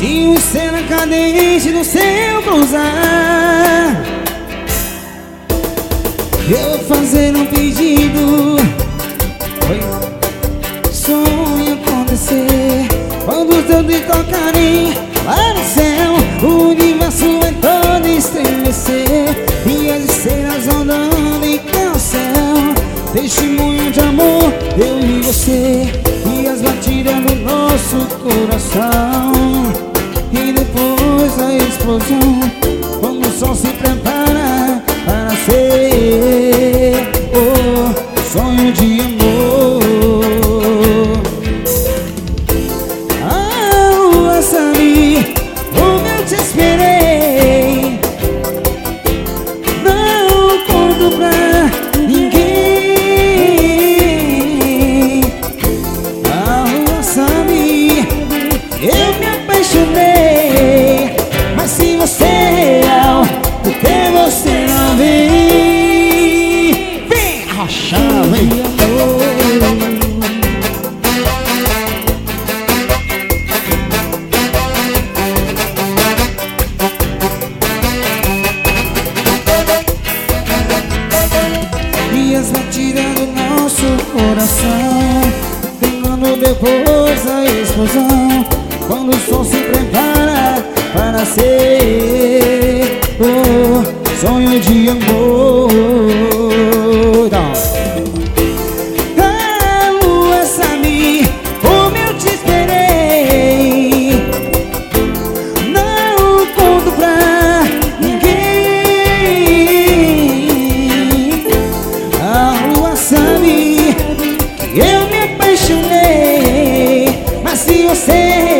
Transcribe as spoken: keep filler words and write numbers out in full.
Se o cena cadente no seu cruzar, eu vou fazer um pedido. Oi. Sonho acontecer quando os dedos tocarem lá no céu, o universo vai todo estremecer e as estrelas andando em carrossel. Testemunho de amor, eu e você, e as batidas do nosso coração. E depois a explosão, quando o sol se prepara para ser oh, sonho de amor. A lua sabe como eu te esperei, não conto pra ninguém. A lua sabe, eu me apaixonei, mas se você é, por que você não vem? Vem arrochar, vem amor. E as batidas do nosso coração, terminando depois a explosão, quando o sol se prepara para ser oh, sonho de amor. Então, a lua sabe como eu te esperei, não conto pra ninguém. A lua sabe que eu me apaixonei, mas se você